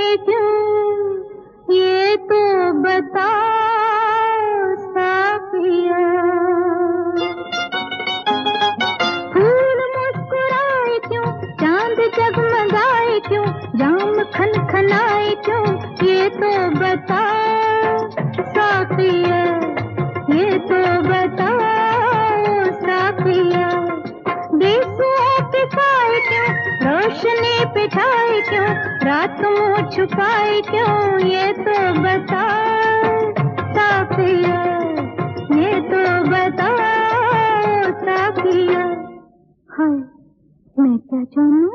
क्यों, ये तो बता साकिया। फूल मुस्कुराए क्यों, चांद जगमगाए क्यों, जाम खनखनाए क्यों, ये तो बता साकिया, ये तो बता साकिया। देशों के साए क्यों, रोशनी पिछाए क्यों, रात मुँह छुपाए क्यों, ये तो बता साकिया, ये तो बता साकिया। हाय, मैं क्या जानूं?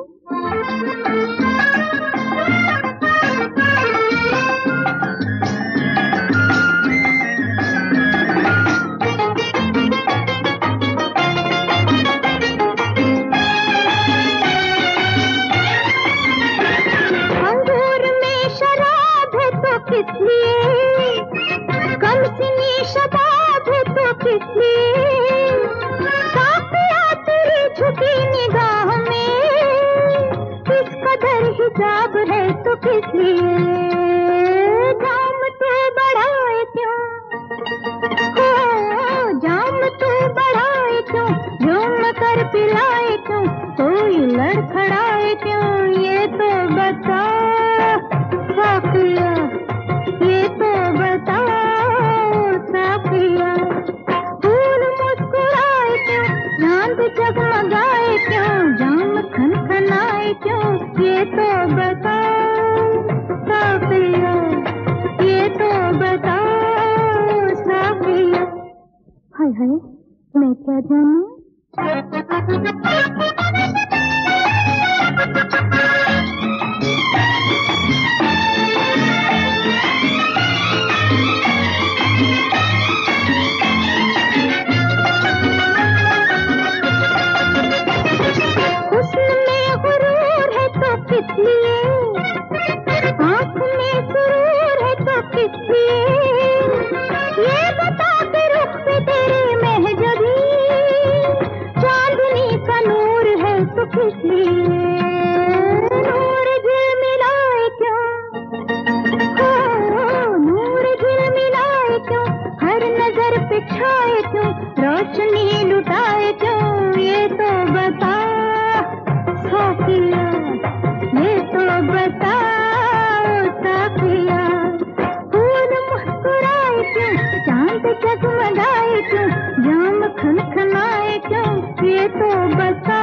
किस लिए कम सिनी शबाब है तो किस लिए, साकिया तेरी झुकी निगाह में किस कदर हिजाब है तो किस लिए। जाम तू बढ़ाए क्यों, हो जाम तू बढ़ाए क्यों, झूम कर पिलाए क्यों, कोई लड़खड़ाए क्यों, ये तो बता साकिया, ये तो बताओ साकिया। फूल मुस्कुराए क्यों, चांद जगमगाए क्यों, जाम खनखनाए क्यों, ये तो बताओ साकिया, ये तो बताओ साकिया। हाय हाय, मैं क्या जानूं? किस लिए आँख में सुरूर है तो किस लिए, ये बता के रुख पे तेरी महजबी चांदनी का नूर है तो किस लिए। नूर झिलमिलाए क्यों, हो नूर झिलमिलाए क्यों, हर नजर पे छाए क्यों, रोशनी लुटाए क्यों, ये तो बता साकिया, ये तो बताओ साकिया। फूल मुस्कुराए क्यों, चांद जगमगाए क्यों, जाम खनखनाए क्यों, ये तो बता